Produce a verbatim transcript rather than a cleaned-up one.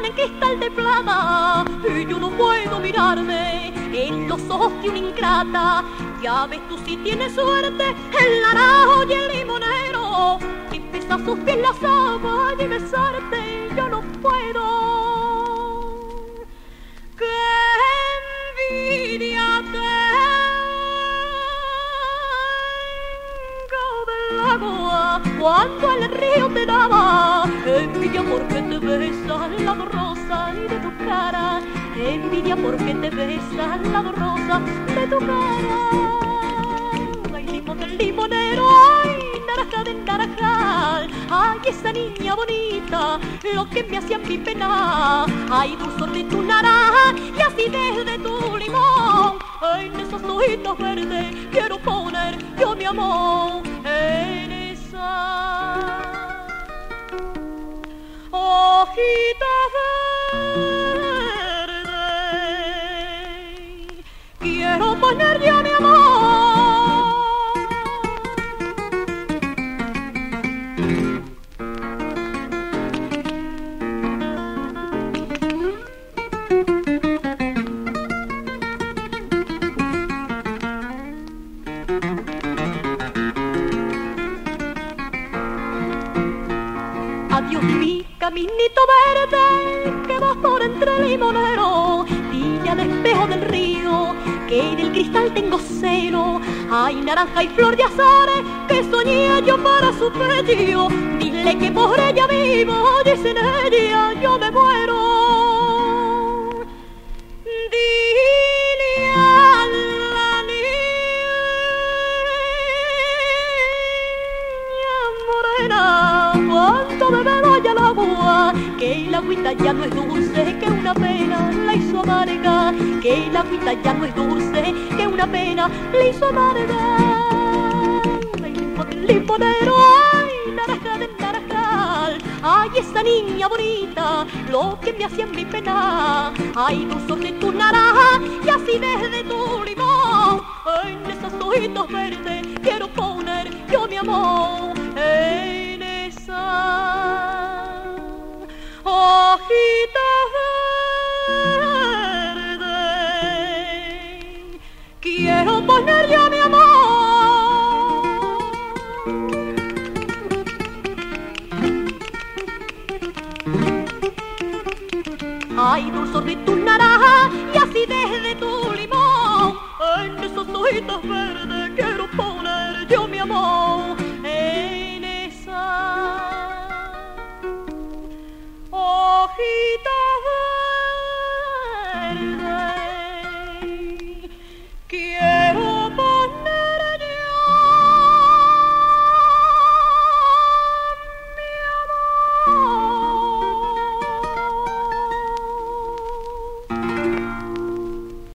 tienen cristal de plata y yo no puedo mirarme en los ojos de una ingrata. Ya ves tú si tienes suerte el naranjo y el limonero, y pesa sus pies la sábana y besarte yo no puedo. ¡Qué envidia tengo del agua cuando el río te daba! Envidia porque te besan la rosa de tu cara, envidia porque te besan la rosa de tu cara. Ay, limón del limonero, ay, naranja del naranjal, ay, esa niña bonita, lo que me hacía mi pena. Ay, dulzor de tu naranja y acidez de tu limón, en esos ojitos verdes quiero poner yo mi amor. En esa hojitas verdes quiero poner yo mi amor. Adiós mi caminito verde que vas por entre el limonero, dile al espejo del río que en el cristal tengo celo. Hay naranja y flor de azares que soñé yo para su pecho, dile que por ella vivo y sin ella yo me muero. Dile a la niña morena cuando bebé vaya al agua, que la agüita ya no es dulce, que una pena la hizo amarga, que la agüita ya no es dulce, que una pena la hizo amarga. Ay, limón del limonero, ay, naranja del naranjal, ay, esa niña bonita, lo que me hacía mi pena. Ay, dulzor de tu naranja y acidez de tu limón, en esos ojitos verdes quiero poner yo mi amor. En esa hojitas verdes quiero poner yo mi amor. Ay, dulzor de tu naranja y acidez de tu limón, en esos ojitos verdes quiero poner yo mi amor.